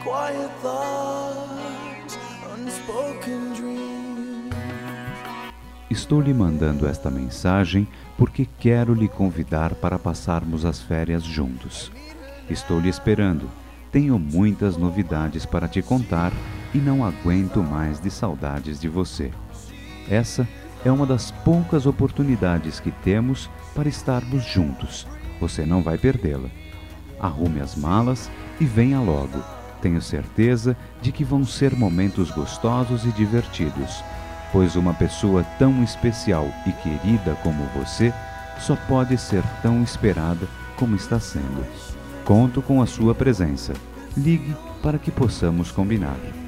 quiet thoughts, unspoken dreams. Estou lhe mandando esta mensagem porque quero lhe convidar para passarmos as férias juntos. Estou lhe esperando. Tenho muitas novidades para te contar e não aguento mais de saudades de você. Essa é uma das poucas oportunidades que temos para estarmos juntos. Você não vai perdê-la. Arrume as malas e venha logo. Tenho certeza de que vão ser momentos gostosos e divertidos, pois uma pessoa tão especial e querida como você só pode ser tão esperada como está sendo. Conto com a sua presença. Ligue para que possamos combinar.